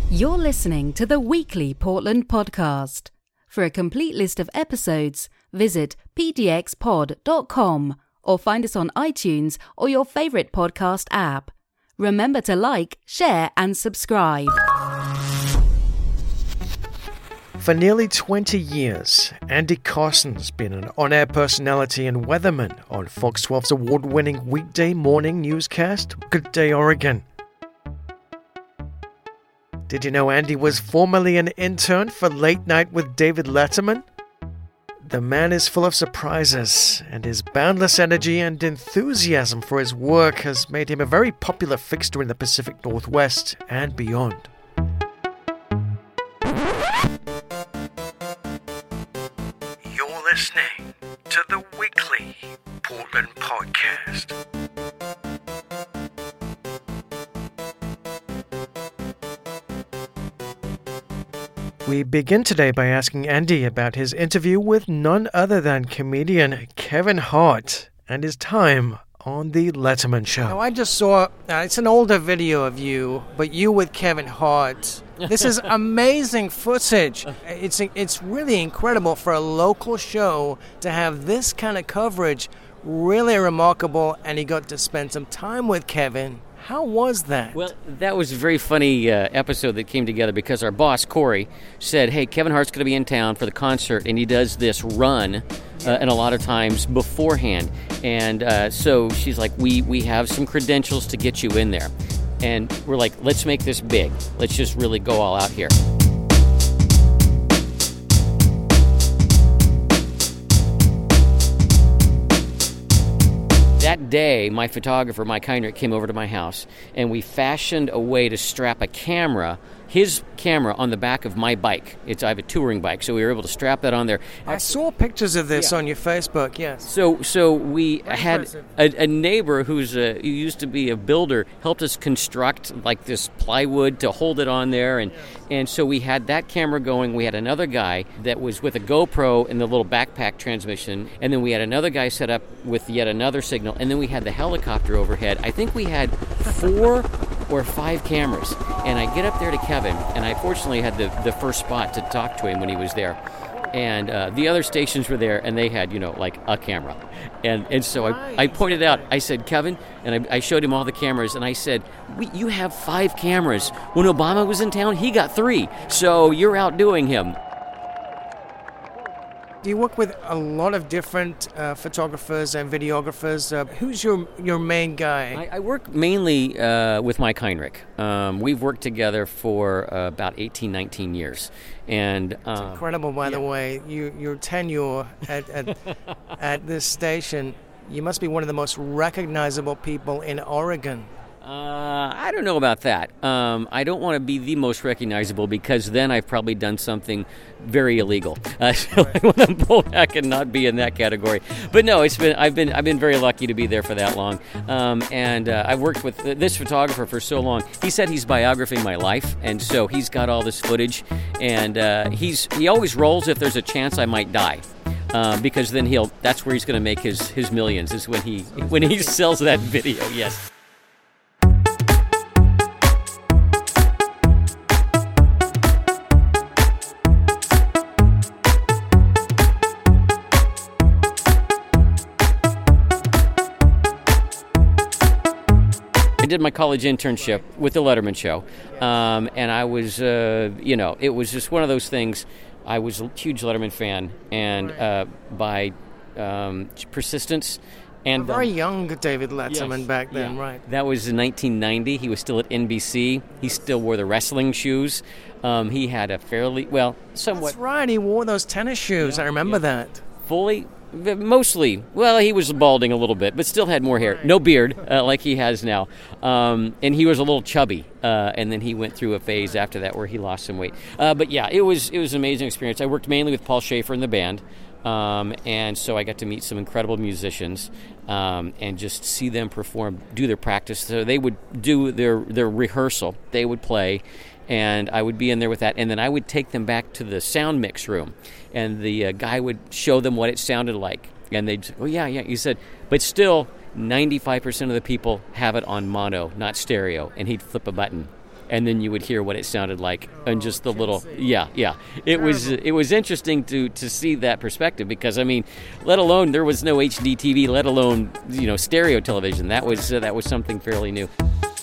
You're listening to the weekly Portland podcast. For a complete list of episodes, visit pdxpod.com or find us on iTunes or your favorite podcast app. Remember to like, share, and subscribe. For nearly 20 years, Andy Carson's been an on-air personality and weatherman on Fox 12's award-winning weekday morning newscast, Good Day Oregon. Did you know Andy was formerly an intern for Late Night with David Letterman? The man is full of surprises, and his boundless energy and enthusiasm for his work has made him a very popular fixture in the Pacific Northwest and beyond. You're listening to the weekly Portland podcast. We begin today by asking Andy about his interview with none other than comedian Kevin Hart and his time on The Letterman Show. Now, I just saw, it's an older video of you, but you with Kevin Hart. This is amazing footage. It's really incredible for a local show to have this kind of coverage. Really remarkable, and he got to spend some time with Kevin. How was that? Well, that was a very funny episode that came together because our boss, Corey, said, hey, Kevin Hart's going to be in town for the concert, and he does this run and a lot of times beforehand. And so she's like, we have some credentials to get you in there. And we're like, let's make this big. Let's just really go all out here. That day, my photographer, Mike Heinrich, came over to my house, and we fashioned a way to strap a camera, his camera, on the back of my bike. I have a touring bike, so we were able to strap that on there. I saw pictures of this on your Facebook, yes. So we had a neighbor who used to be a builder, helped us construct like this plywood to hold it on there, and so we had that camera going. We had another guy that was with a GoPro and the little backpack transmission, and then we had another guy set up with yet another signal, and then we had the helicopter overhead. I think we had 4 or 5 cameras, and I get up there to Kevin, and I fortunately had the first spot to talk to him when he was there, and the other stations were there, and they had, like a camera, and so I pointed out, I said, Kevin, and I showed him all the cameras, and I said, you have 5 cameras. When Obama was in town, he got 3, so you're outdoing him. Do you work with a lot of different photographers and videographers? Who's your main guy? I work mainly with Mike Heinrich. We've worked together for about 18, 19 years. And it's incredible, by the way. Your tenure at this station, you must be one of the most recognizable people in Oregon. I don't know about that. I don't want to be the most recognizable because then I've probably done something very illegal. So I want to pull back and not be in that category. But no, I've been very lucky to be there for that long. And I've worked with this photographer for so long. He said he's biographing my life, and so he's got all this footage. And he always rolls if there's a chance I might die. Because then that's where he's going to make his millions, is when he sells that video. Yes. I did my college internship with the Letterman Show, and I was, it was just one of those things. I was a huge Letterman fan, and by persistence. And very young David Letterman back then, right? That was in 1990. He was still at NBC. He still wore the wrestling shoes. He had a somewhat... That's right, he wore those tennis shoes. I remember that. Mostly. Well, he was balding a little bit, but still had more hair. No beard, like he has now. And he was a little chubby. And then he went through a phase after that where he lost some weight. But yeah, it was an amazing experience. I worked mainly with Paul Schaefer in the band. And so I got to meet some incredible musicians and just see them perform, do their practice. So they would do their rehearsal. They would play, and I would be in there with that. And then I would take them back to the sound mix room, and the guy would show them what it sounded like. And they'd say, oh, yeah. He said, but still, 95% of the people have it on mono, not stereo. And he'd flip a button. and then you would hear what it sounded like, and just the little, It was interesting to see that perspective, because I mean, let alone there was no HD TV, let alone stereo television. That was something fairly new.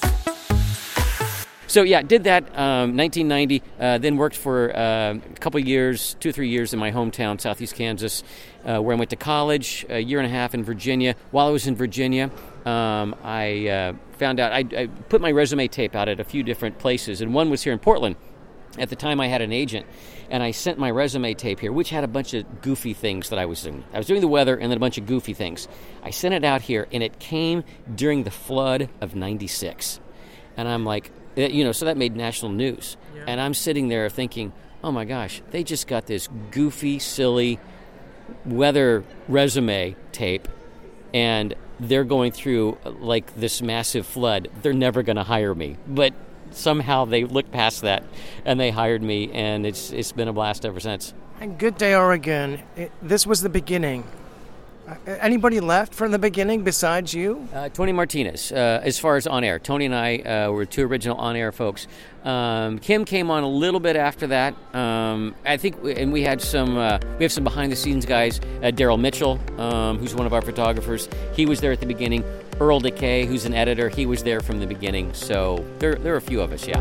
So did that 1990, then worked for a couple of years, 2-3 years in my hometown, Southeast Kansas, where I went to college, a year and a half in Virginia. While I was in Virginia, I found out, I put my resume tape out at a few different places, and one was here in Portland. At the time, I had an agent, and I sent my resume tape here, which had a bunch of goofy things that I was doing. I was doing the weather and then a bunch of goofy things. I sent it out here, and it came during the flood of 96. And I'm like, so that made national news. Yeah. And I'm sitting there thinking, oh my gosh, they just got this goofy, silly weather resume tape, and they're going through like this massive flood. They're never going to hire me. But somehow they looked past that, and they hired me, and it's been a blast ever since. And Good Day Oregon, this was the beginning. Anybody left from the beginning besides you? Tony Martinez, as far as on air. Tony and I were two original on-air folks. Kim came on a little bit after that. I think, and we have some behind-the-scenes guys. Daryl Mitchell, who's one of our photographers, he was there at the beginning. Earl Decay, who's an editor, he was there from the beginning. So there are a few of us, yeah.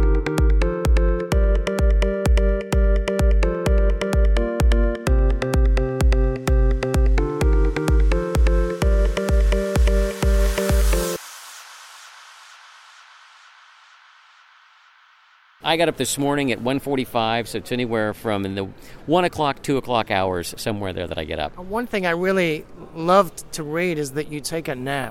I got up this morning at 1:45, so it's anywhere from in the 1 o'clock, 2 o'clock hours, somewhere there that I get up. One thing I really loved to read is that you take a nap.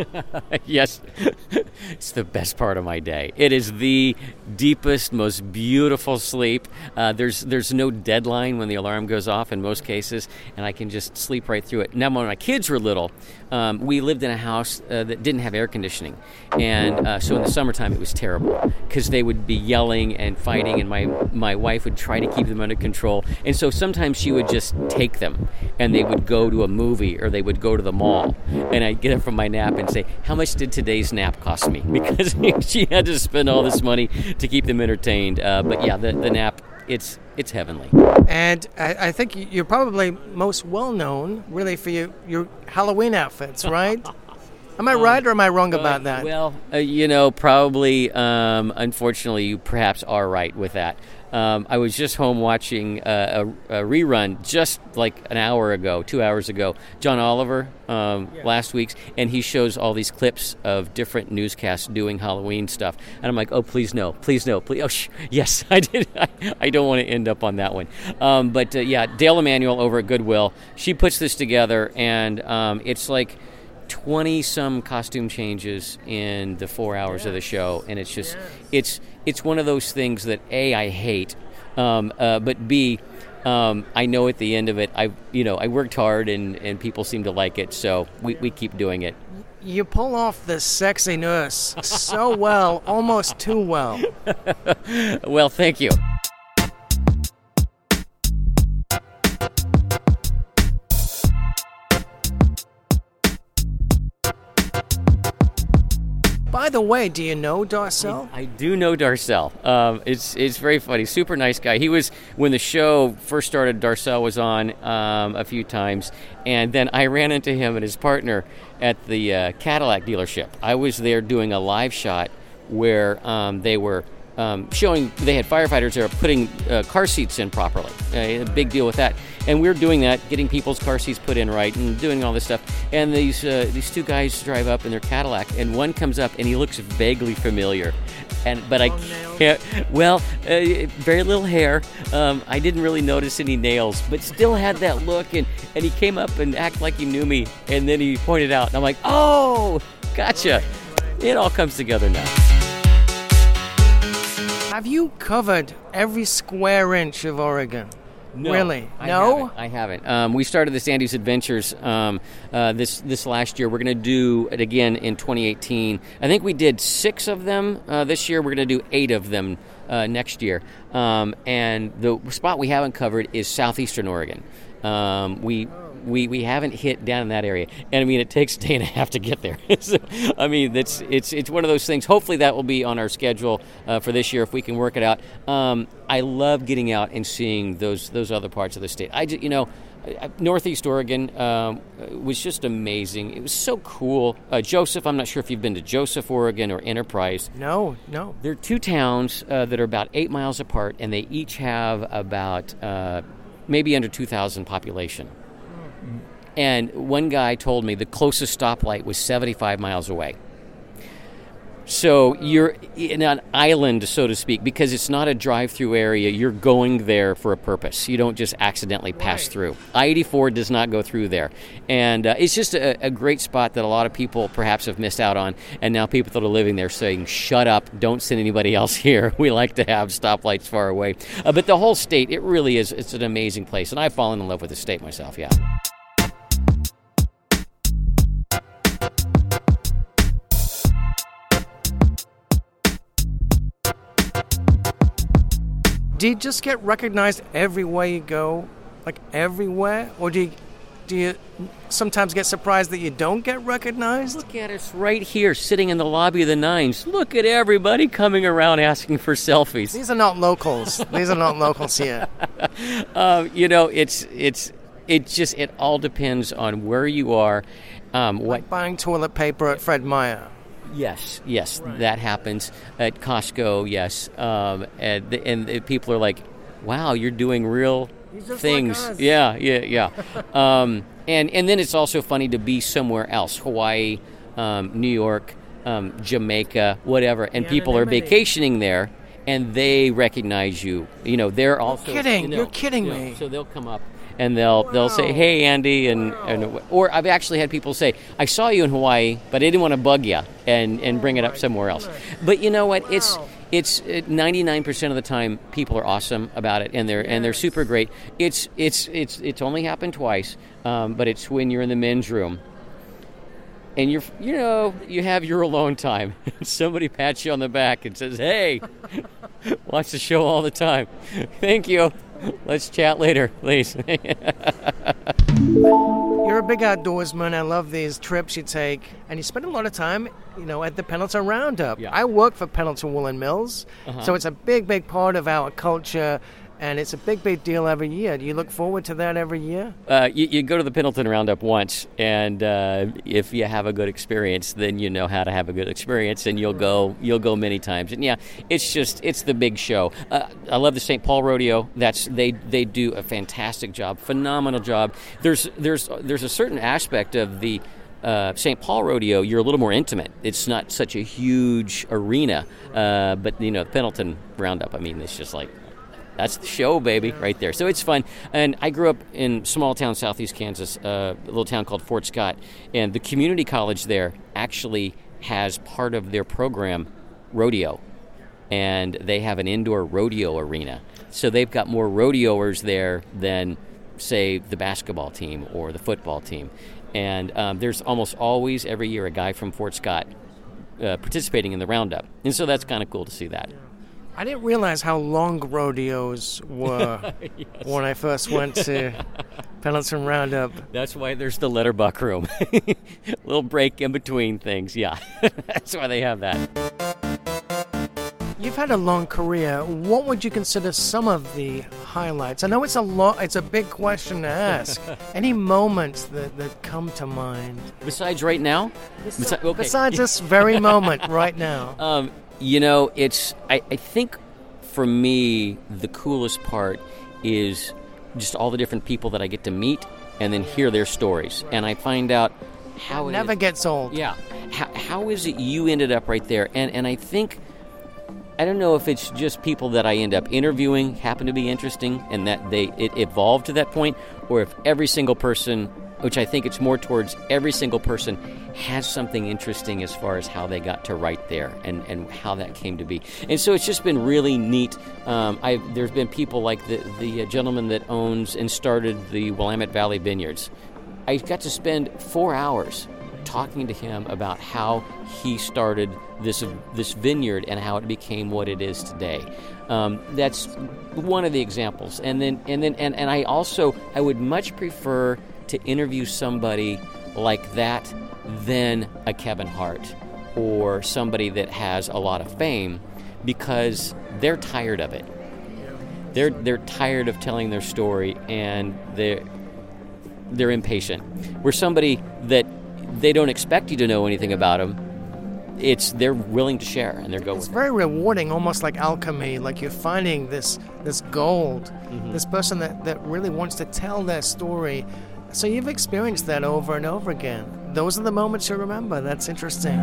Yes, it's the best part of my day. It is the deepest, most beautiful sleep. There's no deadline when the alarm goes off in most cases, and I can just sleep right through it. Now, when my kids were little, we lived in a house that didn't have air conditioning, and so in the summertime it was terrible because they would be yelling and fighting, and my wife would try to keep them under control, and so sometimes she would just take them, and they would go to a movie or they would go to the mall, and I'd get up from my nap and say, how much did today's nap cost me? Because she had to spend all this money to keep them entertained. But yeah, the nap, it's heavenly. And I think you're probably most well known really for your Halloween outfits, right? Am I right or am I wrong about that? Well, probably, unfortunately, you perhaps are right with that. I was just home watching a rerun just like an hour ago, 2 hours ago, John Oliver last week's, and he shows all these clips of different newscasts doing Halloween stuff. And I'm like, oh, please no, please. Oh, yes, I did. I don't want to end up on that one. But Dale Emanuel over at Goodwill, she puts this together, and it's like 20-some costume changes in the 4 hours of the show, and it's just it's one of those things that A, I hate, but B, I know at the end of it, I worked hard and people seem to like it, so we keep doing it. You pull off the sexy nurse so well, almost too well. Well, thank you. By the way, do you know Darcel? I do know Darcel. It's very funny. Super nice guy. He was, when the show first started, Darcel was on a few times, and then I ran into him and his partner at the Cadillac dealership. I was there doing a live shot where they were showing, they had firefighters there putting car seats in properly. A big deal with that. And we were doing that, getting people's car seats put in right and doing all this stuff. And these two guys drive up in their Cadillac, and one comes up and he looks vaguely familiar. But I can't, very little hair. I didn't really notice any nails, but still had that look. And he came up and acted like he knew me. And then he pointed out, and I'm like, oh, gotcha. It all comes together now. Have you covered every square inch of Oregon? No, really? I haven't. We started the Sandy's Adventures this last year. We're going to do it again in 2018. I think we did 6 of them this year. We're going to do 8 of them next year. And the spot we haven't covered is southeastern Oregon. we haven't hit down in that area. And I mean, it takes a day and a half to get there. So, I mean, it's one of those things. Hopefully that will be on our schedule for this year if we can work it out. I love getting out and seeing those other parts of the state. Northeast Oregon was just amazing. It was so cool. Joseph, I'm not sure if you've been to Joseph, Oregon, or Enterprise. No. They're two towns that are about 8 miles apart, and they each have about maybe under 2,000 population. And one guy told me the closest stoplight was 75 miles away. So you're in an island, so to speak, because it's not a drive-through area. You're going there for a purpose. You don't just accidentally pass through. I-84 does not go through there. And it's just a great spot that a lot of people perhaps have missed out on. And now people that are living there saying, shut up, don't send anybody else here. We like to have stoplights far away. But the whole state, it really is, it's an amazing place. And I've fallen in love with the state myself, yeah. Do you just get recognized everywhere you go? Like everywhere? Or do you sometimes get surprised that you don't get recognized? Look at us right here sitting in the lobby of the Nines. Look at everybody coming around asking for selfies. These are not locals. These are not locals here. It all depends on where you are. Like buying toilet paper at Fred Meyer. Yes, right. That happens at Costco. Yes, and people are like, "Wow, you're doing real things." Like us. Yeah. And then it's also funny to be somewhere else, Hawaii, New York, Jamaica, whatever, and people are vacationing there, and they recognize you. They're also kidding. You're kidding me. So they'll come up. And they'll say, "Hey, Andy," or I've actually had people say, "I saw you in Hawaii, but I didn't want to bug you and bring it up somewhere else." But you know what? It's 99% of the time people are awesome about it, and they're super great. It's only happened twice, but it's when you're in the men's room. And you have your alone time. Somebody pats you on the back and says, "Hey, watch the show all the time. Thank you. Let's chat later, please." You're a big outdoorsman. I love these trips you take. And you spend a lot of time, at the Pendleton Roundup. Yeah. I work for Pendleton Woolen Mills. So it's a big, big part of our culture. And it's a big, big deal every year. Do you look forward to that every year? You go to the Pendleton Roundup once, and if you have a good experience, then you know how to have a good experience, and you'll go many times. And yeah, it's the big show. I love the St. Paul Rodeo. They do a fantastic job, phenomenal job. There's a certain aspect of the St. Paul Rodeo, you're a little more intimate. It's not such a huge arena, but the Pendleton Roundup, I mean, it's just like, that's the show, baby, right there. So it's fun. And I grew up in small town southeast Kansas, a little town called Fort Scott. And the community college there actually has part of their program rodeo. And they have an indoor rodeo arena. So they've got more rodeoers there than, say, the basketball team or the football team. And there's almost always, every year, a guy from Fort Scott participating in the roundup. And so that's kind of cool to see that. I didn't realize how long rodeos were yes. When I first went to Pendleton Roundup. That's why there's the letterbuck room. A little break in between things, yeah. That's why they have that. You've had a long career. What would you consider some of the highlights? I know it's a big question to ask. Any moments that come to mind? Besides right now? Besides this very moment right now. I think for me, the coolest part is just all the different people that I get to meet and then hear their stories. And I find out how it never gets old. Yeah. How is it you ended up right there? And I think, I don't know if it's just people that I end up interviewing happen to be interesting and that it evolved to that point, or if every single person, which I think it's more towards every single person, has something interesting as far as how they got to right there and how that came to be. And so it's just been really neat. There's been people like the gentleman that owns and started the Willamette Valley Vineyards. I got to spend 4 hours talking to him about how he started this vineyard and how it became what it is today. That's one of the examples. And I would much prefer to interview somebody like that than a Kevin Hart or somebody that has a lot of fame, because they're tired of it. They're tired of telling their story, and they're impatient. Where somebody that they don't expect you to know anything about them, they're willing to share, and they're going. It's very rewarding, almost like alchemy. Like you're finding this gold, this person that really wants to tell their story. So you've experienced that over and over again. Those are the moments you remember. That's interesting.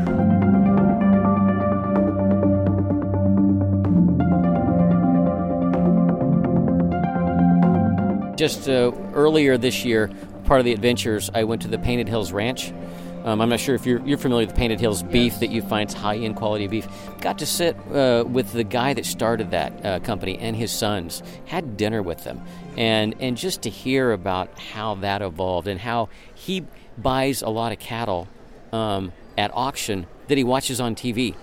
Just earlier this year, part of the adventures, I went to the Painted Hills Ranch. I'm not sure if you're familiar with Painted Hills beef that you find high-end quality beef. Got to sit with the guy that started that company and his sons. Had dinner with them, and just to hear about how that evolved and how he buys a lot of cattle at auction that he watches on TV.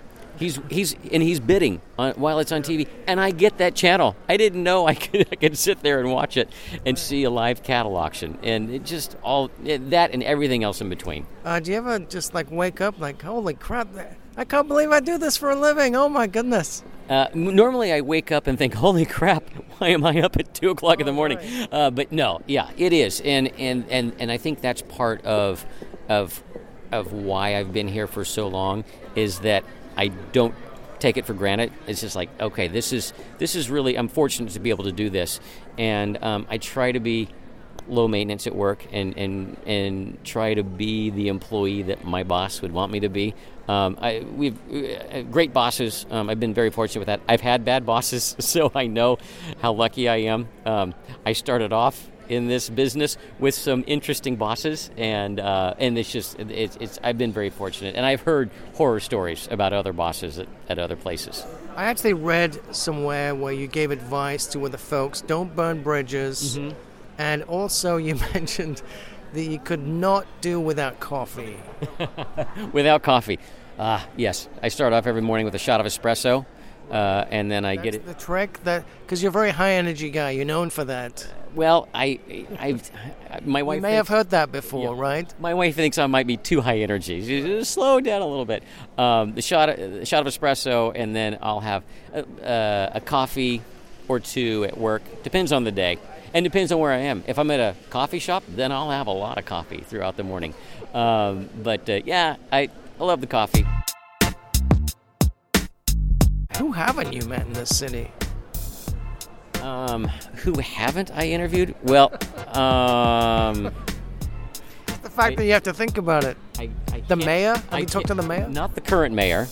He's bidding while it's on TV, and I get that channel. I didn't know I could sit there and watch it and see a live cattle auction, and it just all that and everything else in between. Do you ever just like wake up like, holy crap, I can't believe I do this for a living? Oh my goodness. Normally I wake up and think, holy crap, why am I up at 2 o'clock in the morning? Right. But no, yeah, it is, and I think that's part of why I've been here for so long, is that I don't take it for granted. It's just like, okay, this is really, I'm fortunate to be able to do this, and I try to be low maintenance at work and try to be the employee that my boss would want me to be. We've great bosses. I've been very fortunate with that. I've had bad bosses, so I know how lucky I am. I started off in this business with some interesting bosses, and it's I've been very fortunate, and I've heard horror stories about other bosses at other places. I actually read somewhere where you gave advice to other folks: don't burn bridges, and also you mentioned that you could not do without coffee. Without coffee, yes. I start off every morning with a shot of espresso, and then I get it. That's the trick, because you're a very high energy guy. You're known for that. Well, my wife. You may have heard that before, right? My wife thinks I might be too high energy. She just slow down a little bit. The shot of espresso, and then I'll have a coffee or two at work. Depends on the day, and depends on where I am. If I'm at a coffee shop, then I'll have a lot of coffee throughout the morning. I love the coffee. Who haven't you met in this city? Who haven't I interviewed? Well, the fact that you have to think about it. The mayor? Have you talked to the mayor? Not the current mayor.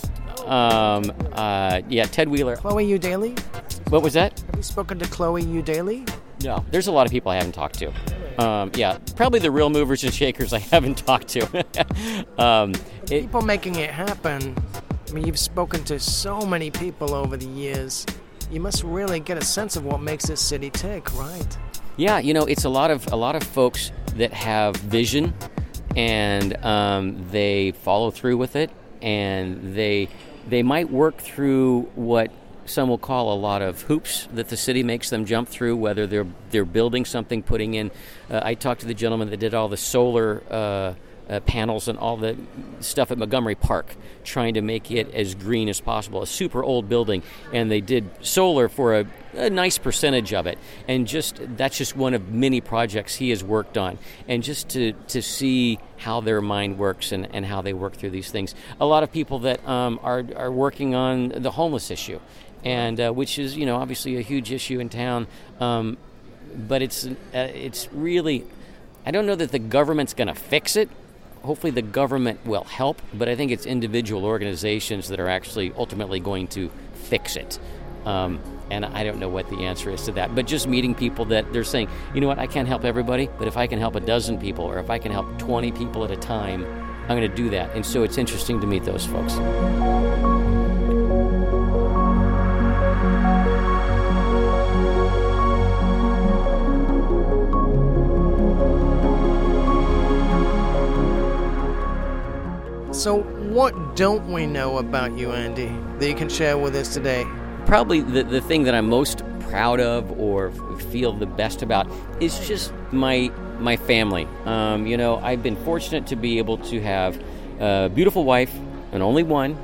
Ted Wheeler. Chloe Eudaly? What was that? Have you spoken to Chloe Eudaly? No. There's a lot of people I haven't talked to. Probably the real movers and shakers I haven't talked to. People making it happen. I mean, you've spoken to so many people over the years. You must really get a sense of what makes this city tick, right? Yeah, it's a lot of folks that have vision, and they follow through with it, and they might work through what some will call a lot of hoops that the city makes them jump through, whether they're building something, putting in. I talked to the gentleman that did all the solar panels and all the stuff at Montgomery Park, trying to make it as green as possible. A super old building, and they did solar for a nice percentage of it. And that's just one of many projects he has worked on. And just to see how their mind works and how they work through these things. A lot of people that are working on the homeless issue, and which is obviously a huge issue in town. But it's really, I don't know that the government's going to fix it. Hopefully the government will help, but I think it's individual organizations that are actually ultimately going to fix it. And I don't know what the answer is to that. But just meeting people that they're saying, you know what, I can't help everybody, but if I can help a dozen people, or if I can help 20 people at a time, I'm going to do that. And so it's interesting to meet those folks. So what don't we know about you, Andy, that you can share with us today? Probably the thing that I'm most proud of or feel the best about is just my family. I've been fortunate to be able to have a beautiful wife, and only one,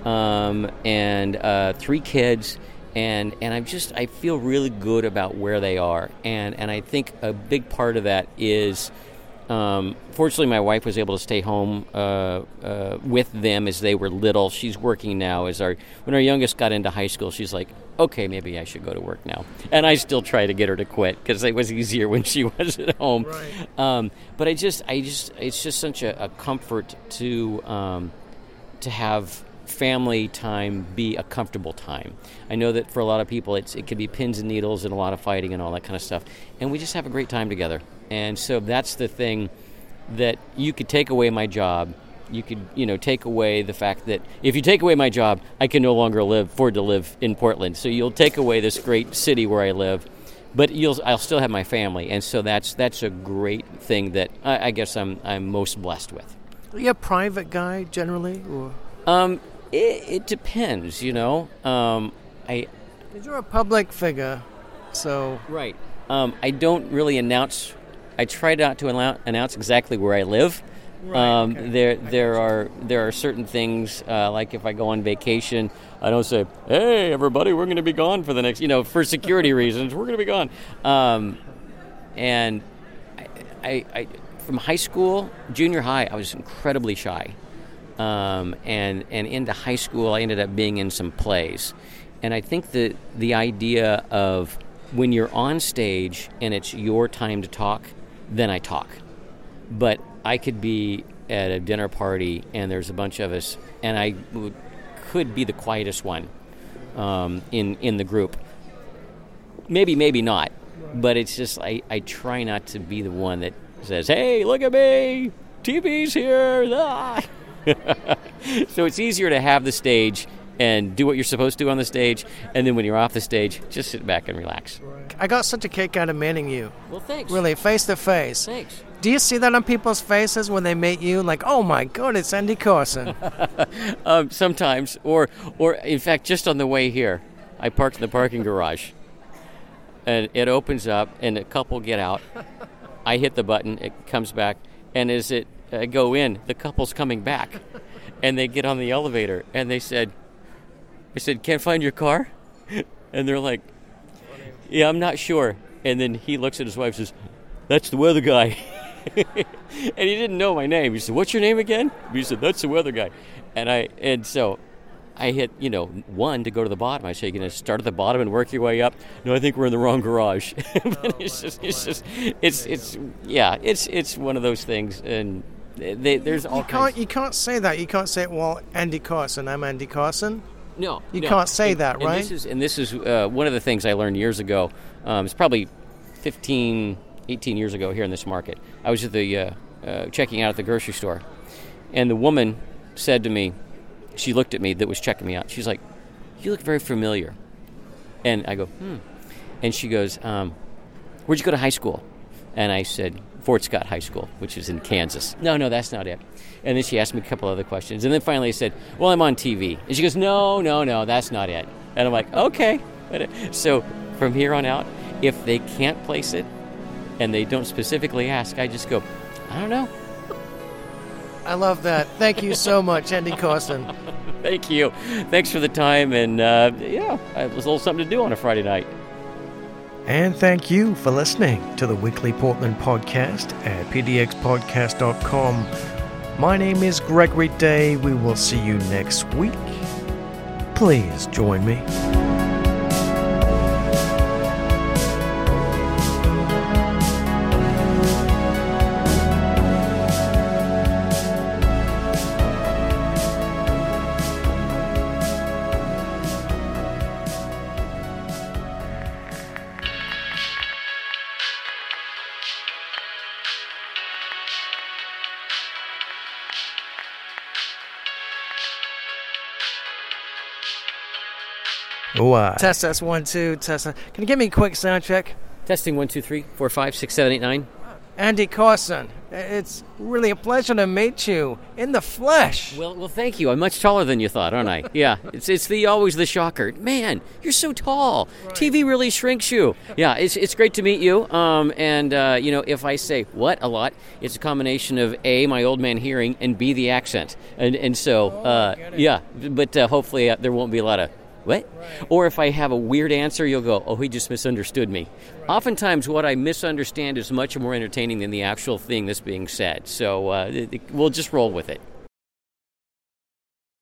and 3 kids, and I feel really good about where they are, and I think a big part of that is, fortunately, my wife was able to stay home with them as they were little. She's working now. When our youngest got into high school, she's like, okay, maybe I should go to work now. And I still try to get her to quit because it was easier when she was at home. Right. But it's just such a comfort to have family time be a comfortable time. I know that for a lot of people, it can be pins and needles and a lot of fighting and all that kind of stuff. And we just have a great time together. And so that's the thing that you could take away my job. You could, take away the fact that if you take away my job, I can no longer afford to live in Portland. So you'll take away this great city where I live, but I'll still have my family. And so that's a great thing that I guess I'm most blessed with. Are you a private guy generally, or? It depends, You're a public figure, so right. I don't really announce. I try not to announce exactly where I live. Right, okay. There are certain things, like if I go on vacation, I don't say, "Hey, everybody, we're going to be gone for the next," for security reasons, we're going to be gone. And I from high school, junior high, I was incredibly shy. And into high school, I ended up being in some plays. And I think that the idea of when you're on stage and it's your time to talk, then I talk. But I could be at a dinner party and there's a bunch of us, and I could be the quietest one in the group. Maybe not. But it's just I try not to be the one that says, "Hey, look at me! TV's here!" Ah! So it's easier to have the stage and do what you're supposed to on the stage, and then when you're off the stage, just sit back and relax. I got such a kick out of meeting you. Well, thanks. Really, face to face. Thanks. Do you see that on people's faces when they meet you? Like, oh my God, it's Andy Carson. Sometimes, or in fact, just on the way here, I parked in the parking garage, and it opens up, and a couple get out. I hit the button, it comes back, and as it go in, the couple's coming back, and they get on the elevator, and I said, "Can't find your car?" And they're like, "Yeah, I'm not sure." And then he looks at his wife and says, "That's the weather guy." And he didn't know my name. He said, "What's your name again?" He said, "That's the weather guy." And so I hit, 1 to go to the bottom. I say, "You're going to start at the bottom and work your way up?" "No, I think we're in the wrong garage." But it's one of those things. And there's all kinds. You can't say that. You can't say, "Well, Andy Carson, I'm Andy Carson." No, you can't say that, right? And this is one of the things I learned years ago. It's probably 18 years ago here in this market. I was at the checking out at the grocery store, and the woman said to me, she looked at me that was checking me out. She's like, "You look very familiar." And I go, And she goes, "Where'd you go to high school?" And I said, Fort Scott High School, which is in Kansas. No, that's not it. And then she asked me a couple other questions. And then finally I said, "Well, I'm on TV." And she goes, No, that's not it. And I'm like, okay. So from here on out, if they can't place it and they don't specifically ask, I just go, "I don't know." I love that. Thank you so much, Andy Carson. Thank you. Thanks for the time. And it was a little something to do on a Friday night. And thank you for listening to the Weekly Portland Podcast at pdxpodcast.com. My name is Gregory Day. We will see you next week. Please join me. Test 1 2 test. Can you give me a quick sound check? Testing 1 2 3 4 5 6 7 8 9. Andy Carson. It's really a pleasure to meet you in the flesh. Well, thank you. I'm much taller than you thought, aren't I? Yeah, it's always the shocker. Man, you're so tall. Right. TV really shrinks you. Yeah, it's great to meet you. If I say what a lot, it's a combination of A, my old man hearing, and B, the accent. But hopefully there won't be a lot of what? Right. Or if I have a weird answer, you'll go, oh, he just misunderstood me. Right. Oftentimes what I misunderstand is much more entertaining than the actual thing that's being said. So we'll just roll with it.